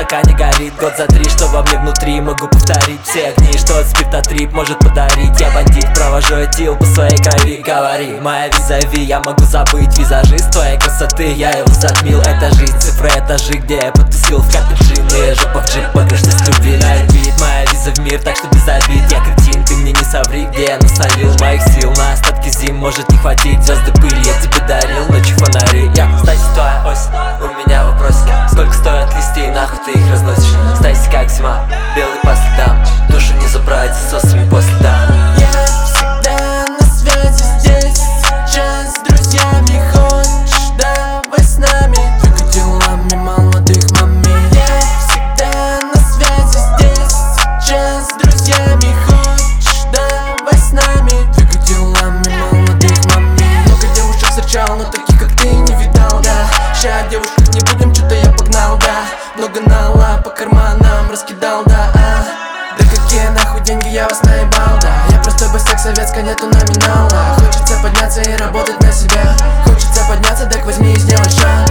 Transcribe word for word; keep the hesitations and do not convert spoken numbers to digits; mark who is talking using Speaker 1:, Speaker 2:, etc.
Speaker 1: пока не горит. Год за три, что во мне внутри, могу повторить все огни, что от спирта трип может подарить. Я бандит, провожу этил по своей крови. Говори, моя визави, я могу забыть визажист твоей красоты, я его затмил. Это жизнь, цифры, этажи, где я потусил в капюшине, жопа в джип, погрешность любви на репит. Моя виза в мир, так что без обид. Я кретин, ты мне не соври, где я насолил моих сил. На остатки зим может не хватить, звезды пыль я тебе дарил, ночью фонари. Я, кстати, твоя ось, у меня вопросик: сколько стоят листья и нахуй ты их разносишь? Стайся как зима, белый по следам, душу не забрать засосами после да.
Speaker 2: Я всегда на связи здесь, сейчас с друзьями. Хочешь, давай с нами, только делами молодых маме. Я всегда на связи здесь, сейчас с друзьями. Хочешь, давай с нами, только делами молодых маме. Много девушек встречал, но таких как ты не видал, да. Ща девушек не будем, что-то я погнал, да. Много нала по карманам раскидал, да, а. Да какие нахуй деньги, я вас наебал, да. Я простой босяк, советска, нету номинала. Хочется подняться и работать на себя. Хочется подняться, так возьми и сделай шаг.